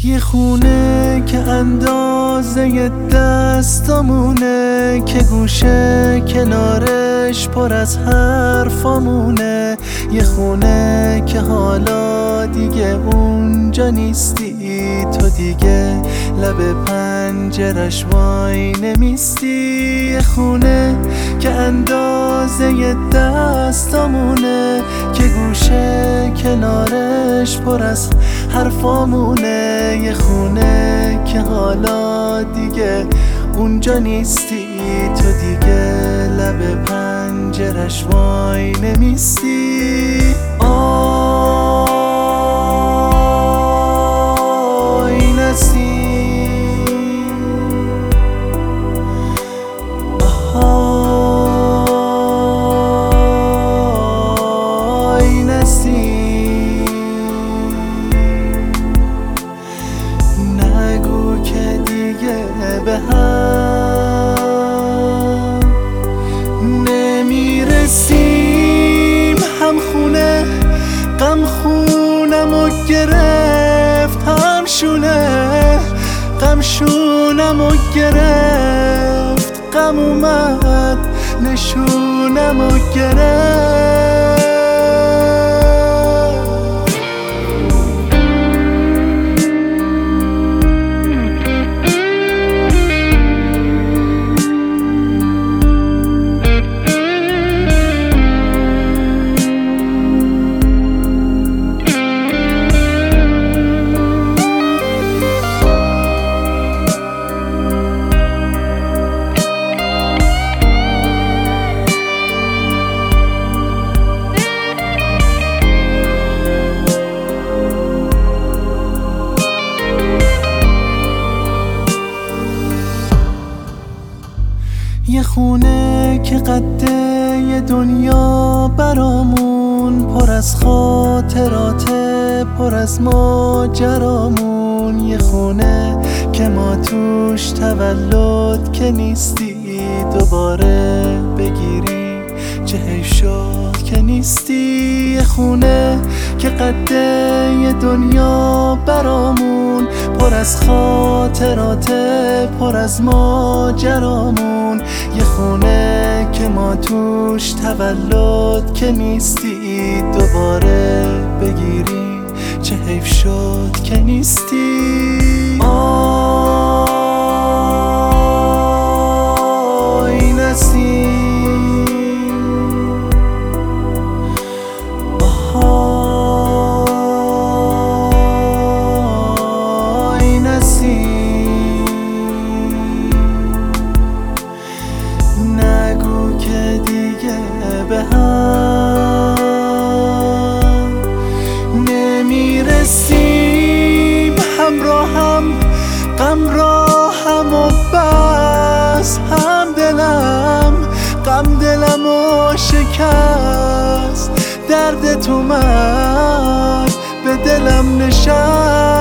یه خونه که اندازه دستامونه، که گوشه کنارش پر از حرفامونه. یه خونه که حالا دیگه اونجا نیستی، تو دیگه لب پنجرش وای نمیستی. یه خونه که اندازه دستامونه، که گوشه کنارش پر از حرفامونه. یه خونه که حالا دیگه اونجا نیستی، تو دیگه لب پنجرش وای نمیستی. آی نسیم، آی نسیم، نگو که دیگه به هم نمیرسیم. هم خونه غم خونمو گرفت، هم شونه غم شونمو گرفت. غم اومد نشونمو گرفت. یه خونه که قده یه دنیا برامون، پر از خاطراته پر از ماجرامون. یه خونه که ما توش تولد که نیستی، دوباره بگیری چه حیف شد که نیستی. یه خونه که قده یه دنیا برامون، پر از خاطراته پر از ماجرامون. یه خونه که ما توش تولد که نیستی، دوباره بگیری چه حیف شد که نیستی. آی نسیم، آی نسیم، نگو که دیگه به هم نمیرسیم. همراهم غمراهم و بس، هم غم دلمو شکست. درد تو من به دلم نشست.